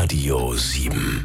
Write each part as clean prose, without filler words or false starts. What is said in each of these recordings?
Radio 7.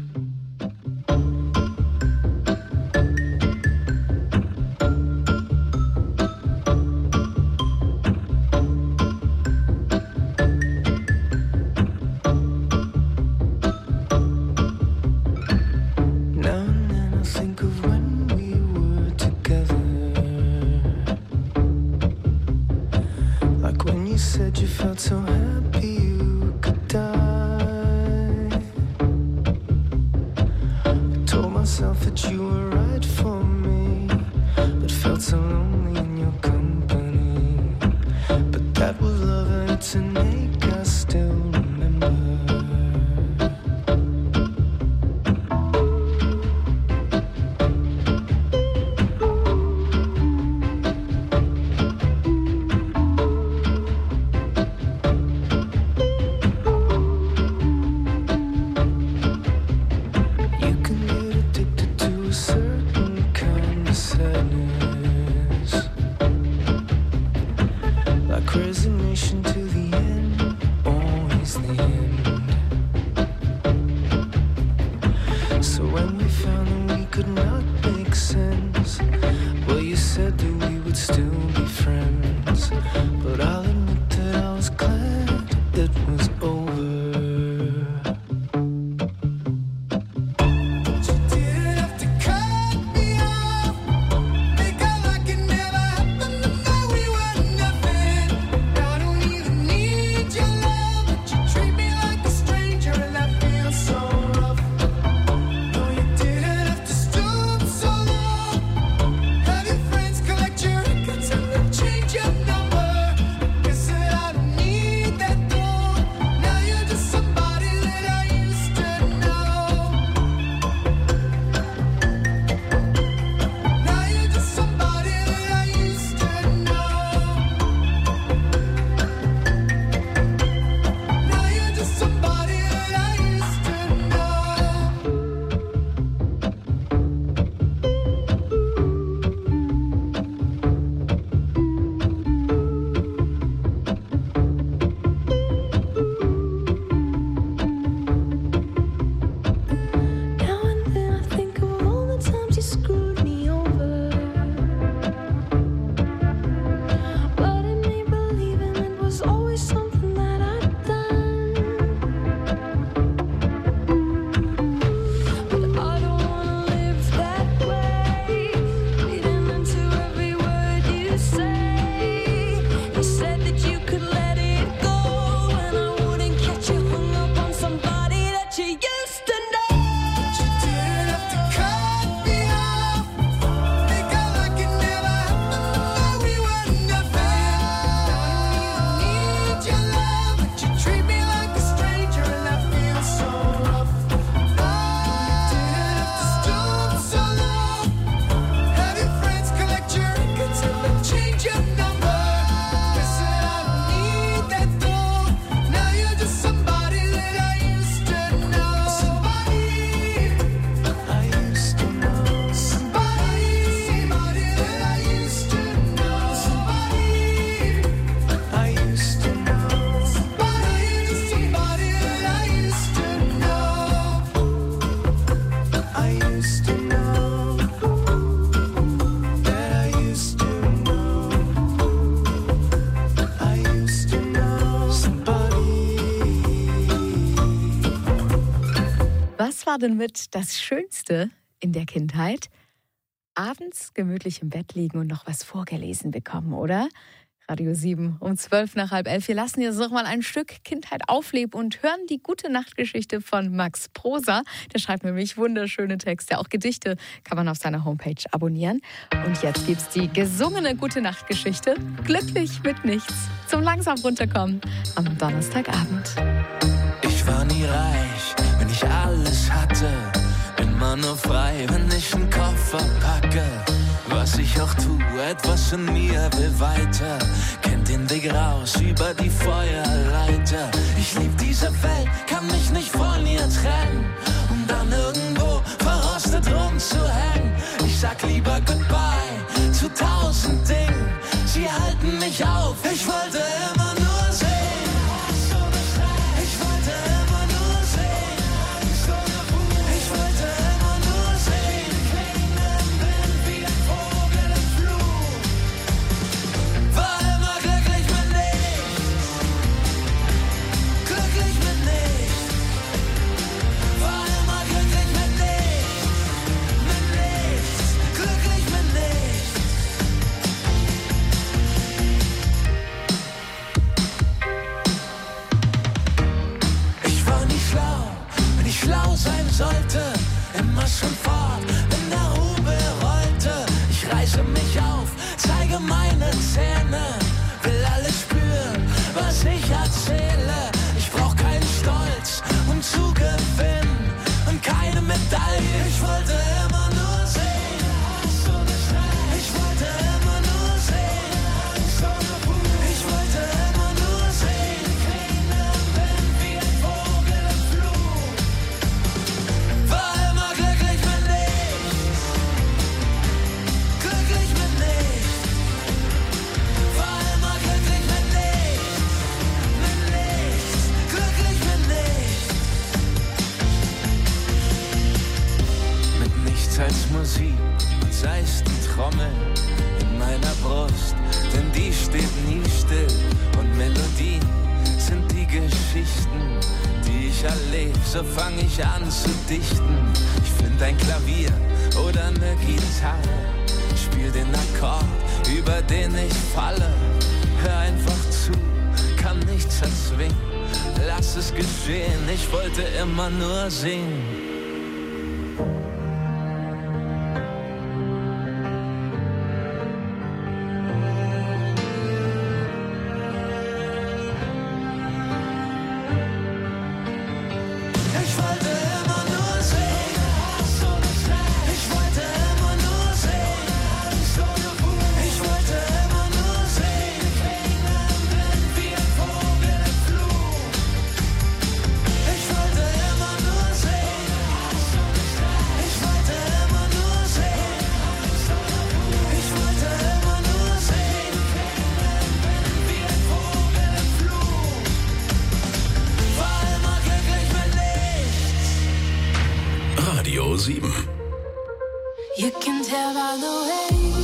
Was war denn mit das Schönste in der Kindheit? Abends gemütlich im Bett liegen und noch was vorgelesen bekommen, oder? Radio 7 um 11:12. Wir lassen jetzt noch mal ein Stück Kindheit aufleben und hören die Gute-Nacht-Geschichte von Max Prosa. Der schreibt nämlich wunderschöne Texte, auch Gedichte kann man auf seiner Homepage abonnieren. Und jetzt gibt's die gesungene Gute-Nacht-Geschichte Glücklich mit nichts zum langsam runterkommen am Donnerstagabend. Ich war nie reich, wenn ich alles hatte, immer nur frei, wenn ich einen Koffer packe. Was ich auch tue, etwas in mir will weiter, kennt den Weg raus über die Feuerleiter. Ich lieb diese Welt, kann mich nicht von ihr trennen, um dann irgendwo verrostet rumzuhängen. Ich sag lieber Goodbye zu 1000 Dingen, sie halten mich auf. Ich wollte immer nur sehen, ich wollte immer nur sehen. sollte, immer schon fort, wenn der Rubel rollte. Ich reiße mich auf, zeige meine Zähne, will alles spüren, was ich erzähle. Ich brauch keinen Stolz, um zu gewinnen und keine Medaille. Ich wollte immer nur sehen, ich wollte immer nur sehen, ich wollte immer nur sehen, bin wie ein Vogel im Flug. War immer glücklich mit nichts, glücklich mit nichts. War immer glücklich mit nichts, glücklich mit nichts. Mit nichts als Musik und seichten Trommeln in meiner Brust, denn die steht nie still. Und Melodien sind die Geschichten, die ich erlebe, so fang ich an zu dichten. Ich find ein Klavier oder ne Gitarre, spiel den Akkord, über den ich falle. Hör einfach zu, kann nichts erzwingen, lass es geschehen, ich wollte immer nur singen. Radio 7. You can tell by the way